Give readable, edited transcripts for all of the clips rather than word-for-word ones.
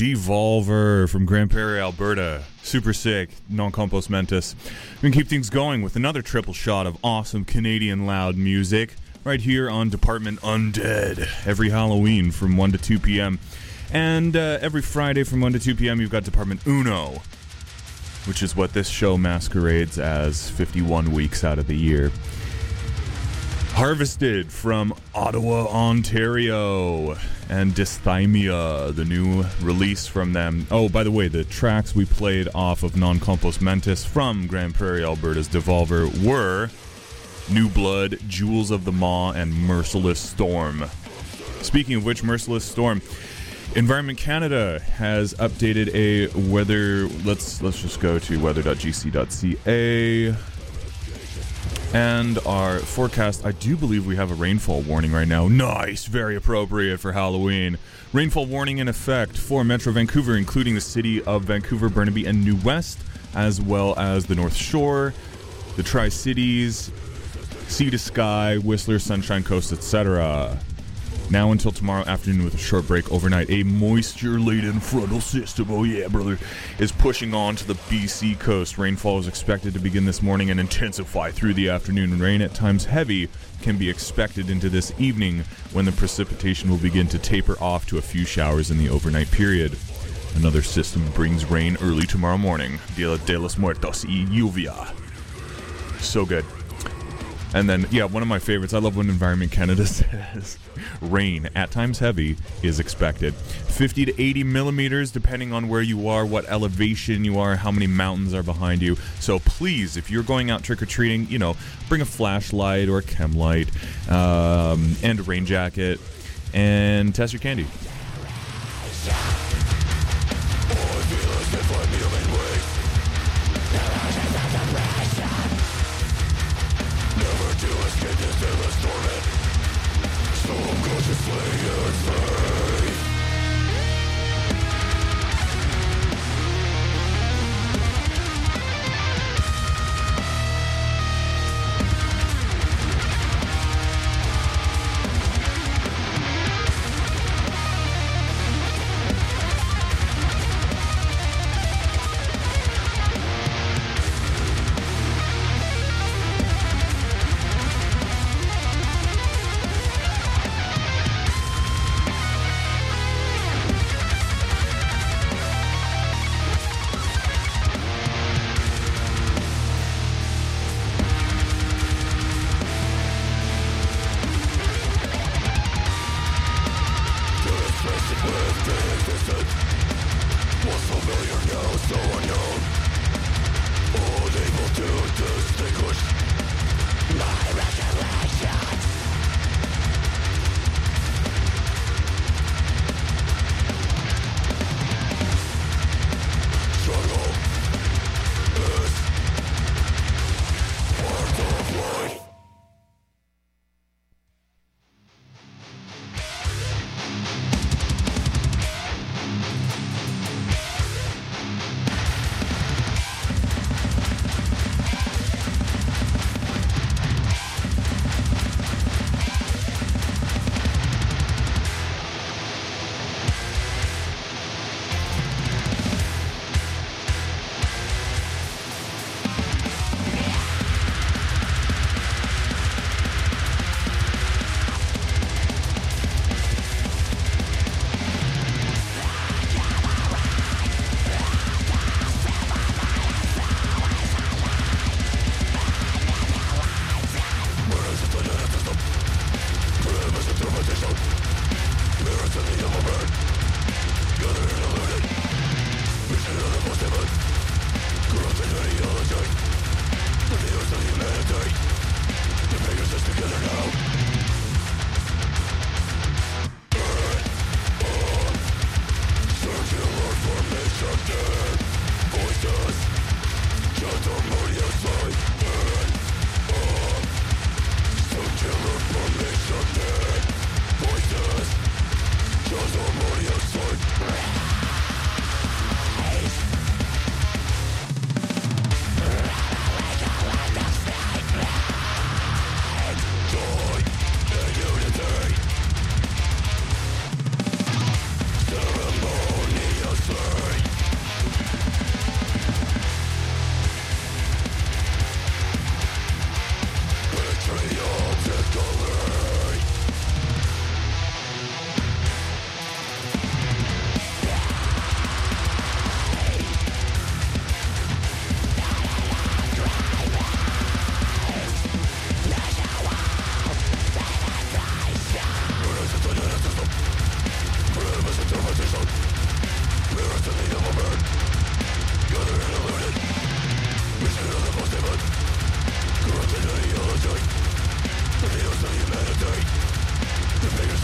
Devolver from Grand Prairie, Alberta. Super sick, non-compos mentis. We can keep things going with another triple shot of awesome Canadian loud music right here on Department Undead every Halloween from 1 to 2 p.m. And every Friday from 1 to 2 p.m. you've got Department Uno, which is what this show masquerades as 51 weeks out of the year. Harvested from Ottawa, Ontario, and Dysthymia, the new release from them. Oh, by the way, the tracks we played off of Non Compos Mentis from Grand Prairie, Alberta's Devolver were New Blood, Jewels of the Maw, and Merciless Storm. Speaking of which, Merciless Storm, Environment Canada has updated a weather. Let's just go to weather.gc.ca. And our forecast, I do believe we have a rainfall warning right now. Nice, very appropriate for Halloween. Rainfall warning in effect for Metro Vancouver, including the city of Vancouver, Burnaby, and New West, as well as the North Shore, the Tri-Cities, Sea to Sky, Whistler, Sunshine Coast, etc. Now until tomorrow afternoon with a short break overnight, a moisture-laden frontal system, oh yeah, brother, is pushing on to the BC coast. Rainfall is expected to begin this morning and intensify through the afternoon. Rain, at times heavy, can be expected into this evening when the precipitation will begin to taper off to a few showers in the overnight period. Another system brings rain early tomorrow morning. Dia de los Muertos y lluvia. So good. And then, yeah, one of my favorites, I love when Environment Canada says rain, at times heavy, is expected. 50 to 80 millimeters, depending on where you are, what elevation you are, how many mountains are behind you. So please, if you're going out trick-or-treating, bring a flashlight or a chem light and a rain jacket and test your candy.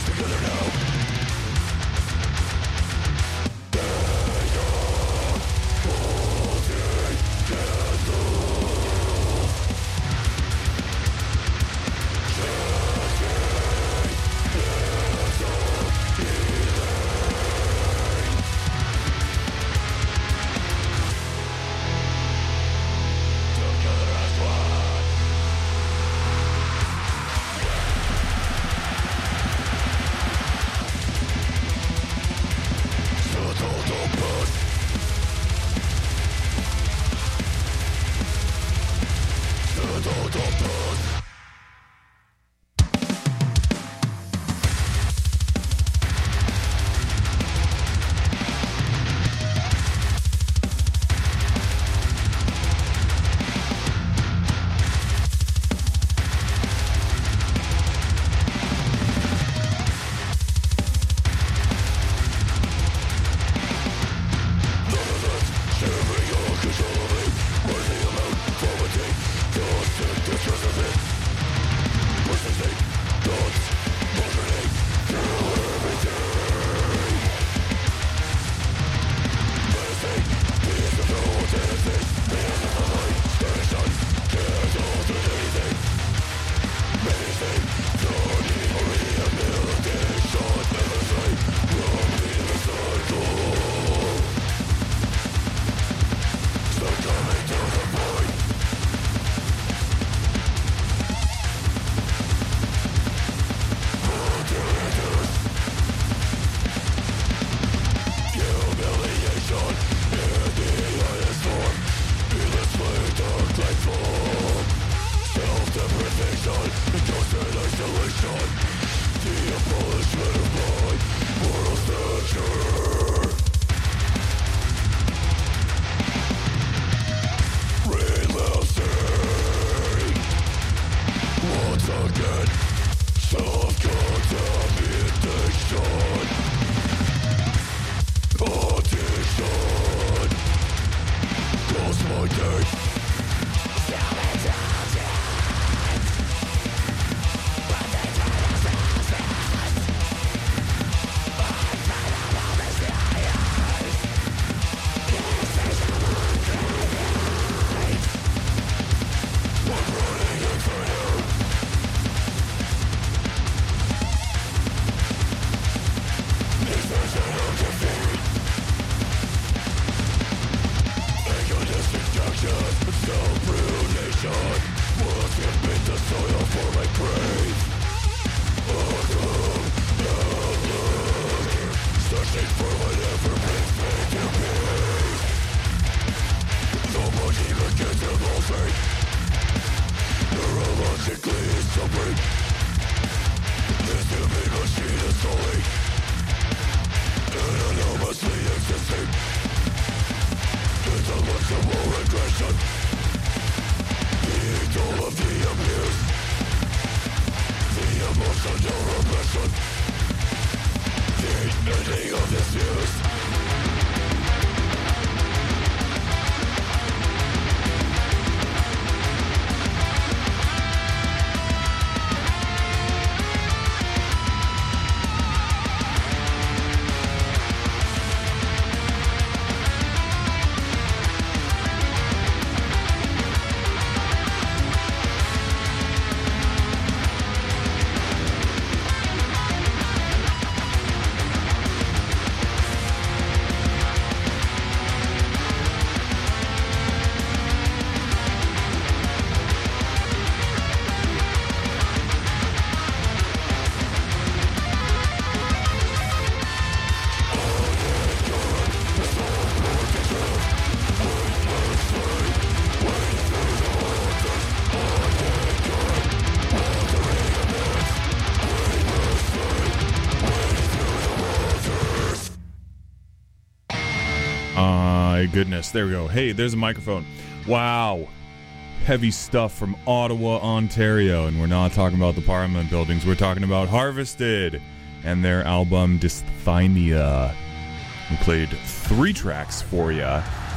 Goodness, there we go. Hey, there's a microphone. Wow. Heavy stuff from Ottawa, Ontario. And we're not talking about the Parliament buildings. We're talking about Harvested and their album Dysthymia. We played 3 tracks for you.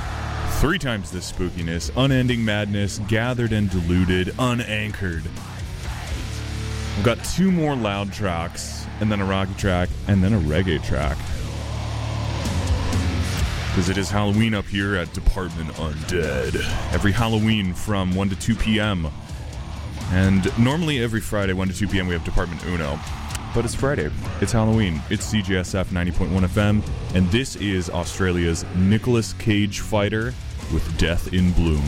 3 times the spookiness, unending madness, gathered and diluted, unanchored. We've got 2 more loud tracks, and then a rocky track, and then a reggae track. Because it is Halloween up here at Department Undead. Every Halloween from 1 to 2 p.m. And normally every Friday, 1 to 2 p.m., we have Department Uno. But it's Friday. It's Halloween. It's CJSF 90.1 FM. And this is Australia's Nicolas Cage Fighter with Death in Bloom.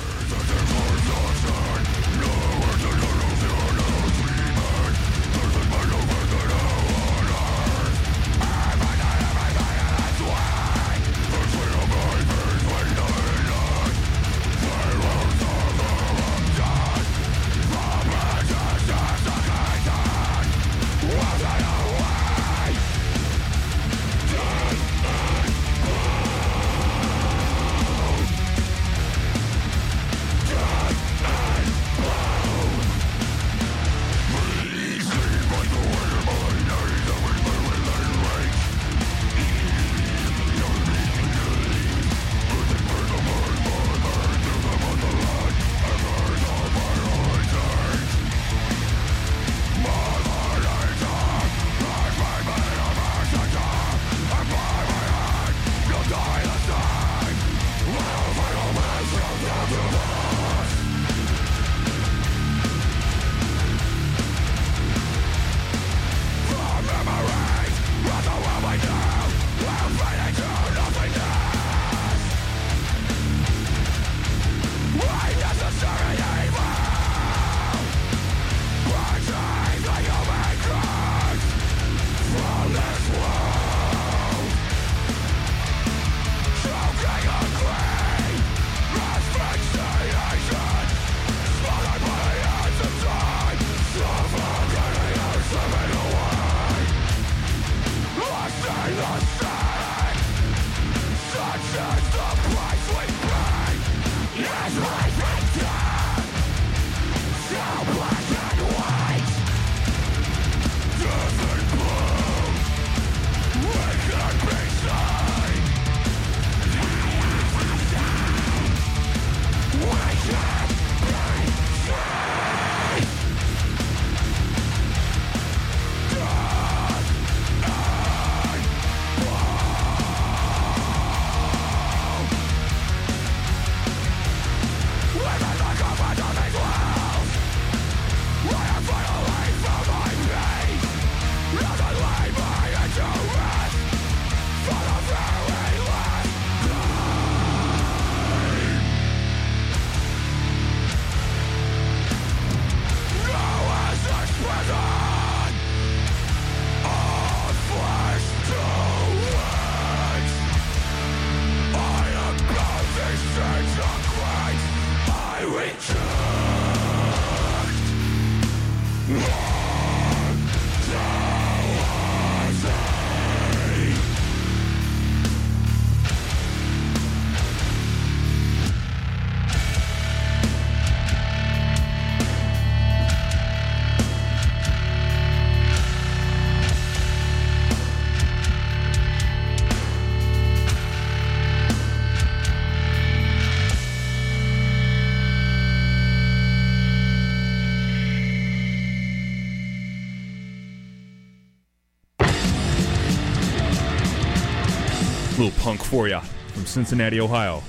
Little punk for ya from Cincinnati, Ohio.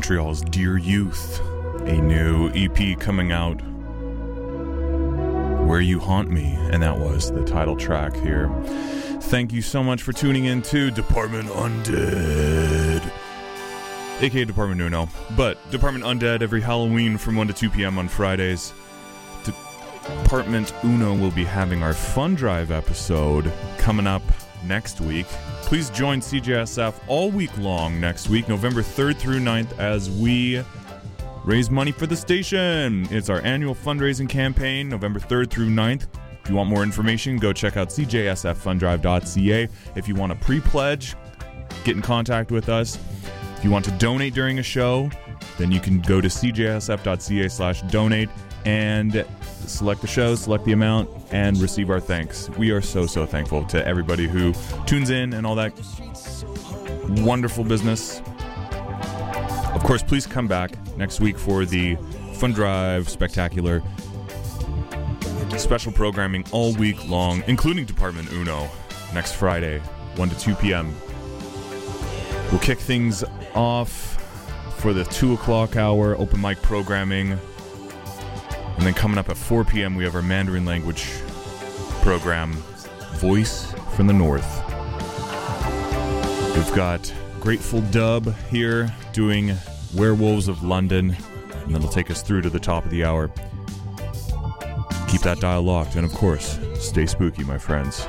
Montreal's Dear Youth, a new EP coming out, Where You Haunt Me, and that was the title track here. Thank you so much for tuning in to Department Undead, aka Department Uno, but Department Undead every Halloween from 1 to 2 p.m. on Fridays. Department Uno will be having our Fun Drive episode coming up next week. Please join CJSF all week long next week, November 3rd through 9th, as we raise money for the station. It's our annual fundraising campaign, November 3rd through 9th. If you want more information, go check out cjsffundrive.ca. If you want to pre-pledge, get in contact with us. If you want to donate during a show, then you can go to cjsf.ca/donate and select the show, select the amount, and receive our thanks. We are so thankful to everybody who tunes in and all that wonderful business. Of course, please come back next week for the Fun Drive Spectacular. Special programming all week long, including Department Uno, next Friday, 1 to 2 p.m. We'll kick things off for the 2 o'clock hour, open mic programming. And then coming up at 4 p.m., we have our Mandarin language program, Voice from the North. We've got Grateful Dub here doing Werewolves of London, and that'll take us through to the top of the hour. Keep that dial locked, and of course, stay spooky, my friends.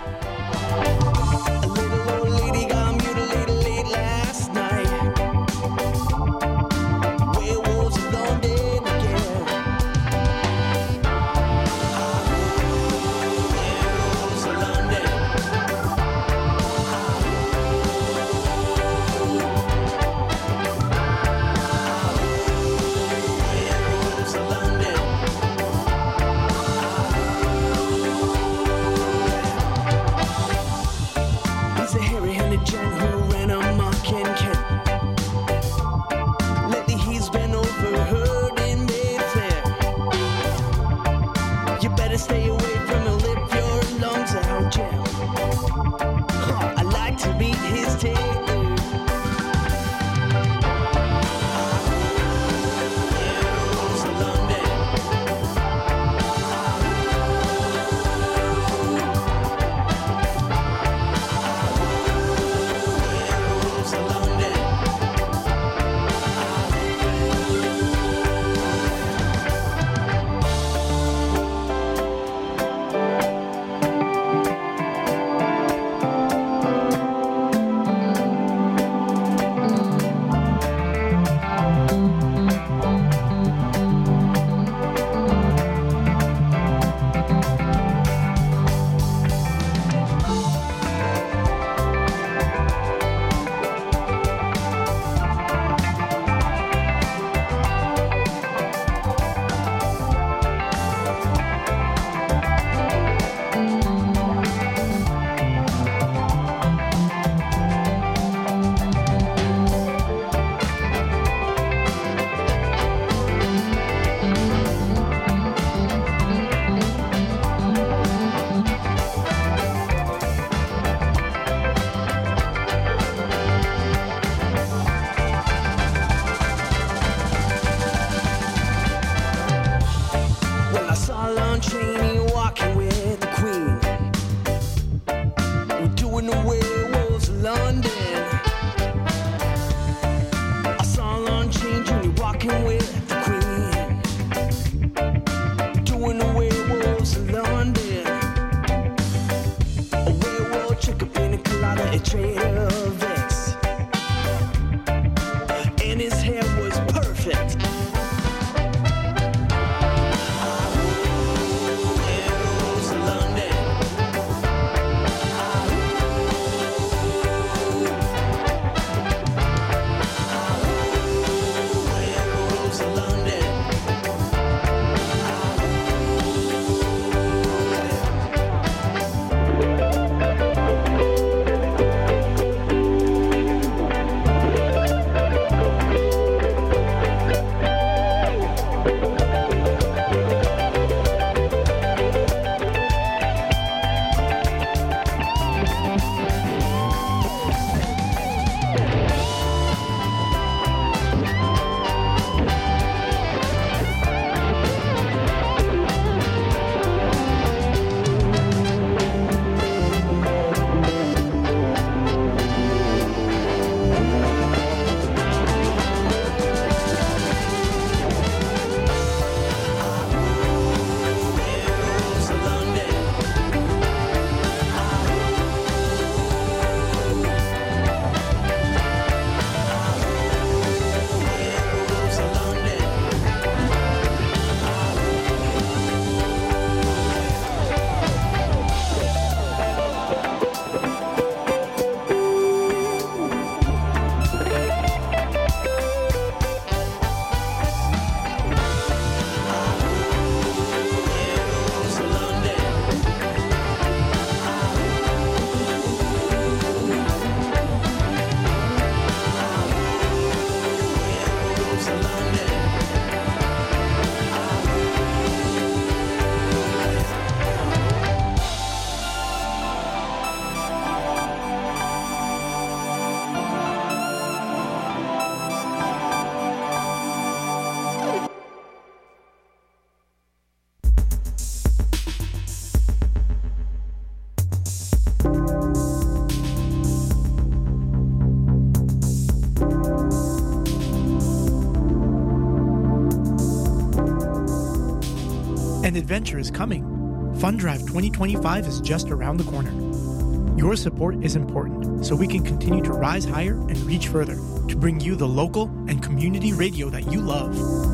adventure is coming. Fund Drive 2025 is just around the corner. Your support is important so we can continue to rise higher and reach further to bring you the local and community radio that you love.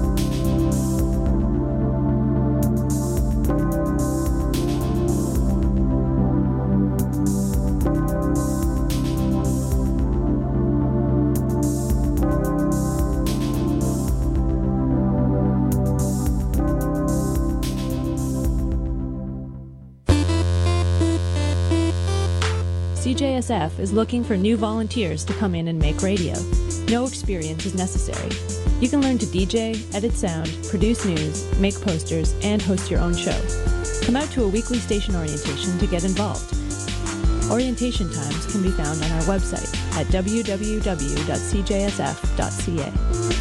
CJSF is looking for new volunteers to come in and make radio. No experience is necessary. You can learn to DJ, edit sound, produce news, make posters, and host your own show. Come out to a weekly station orientation to get involved. Orientation times can be found on our website at www.cjsf.ca.